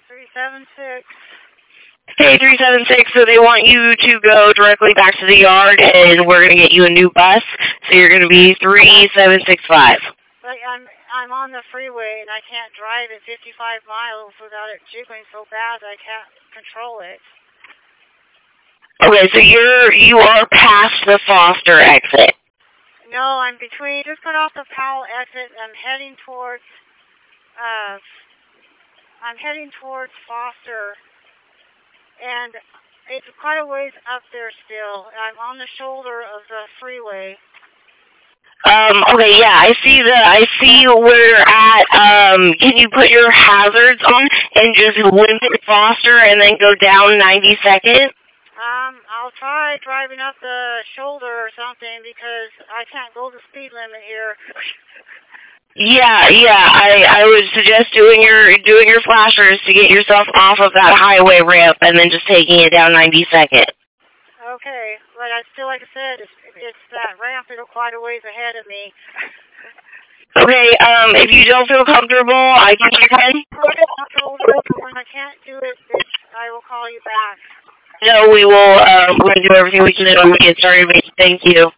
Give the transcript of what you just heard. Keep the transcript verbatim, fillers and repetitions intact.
three seven six. Hey, three seven six, so they want you to go directly back to the yard, and we're going to get you a new bus, so you're going to be three seven six five. But I'm I'm on the freeway, and I can't drive at fifty-five miles without it jiggling so bad I can't control it. Okay, so you're, you are past the Foster exit. No, I'm between, just got off the Powell exit, I'm heading towards, uh, I'm heading towards Foster, and it's quite a ways up there still. I'm on the shoulder of the freeway. Um, okay, yeah, I see the, I see where you're at. Um, can you put your hazards on and just limp at Foster and then go down ninety-second? Um, I'll try driving up the shoulder or something because I can't go the speed limit here. Yeah, yeah, I, I would suggest doing your, doing your flashers to get yourself off of that highway ramp and then just taking it down ninety-second. Okay, but I still, like I said, it's, it's that ramp is quite a ways ahead of me. Okay, um, if you don't feel comfortable, I can check in. When I can't do it, it's, I will call you back. No, we will, um, we're going to do everything we can to get started. Thank you.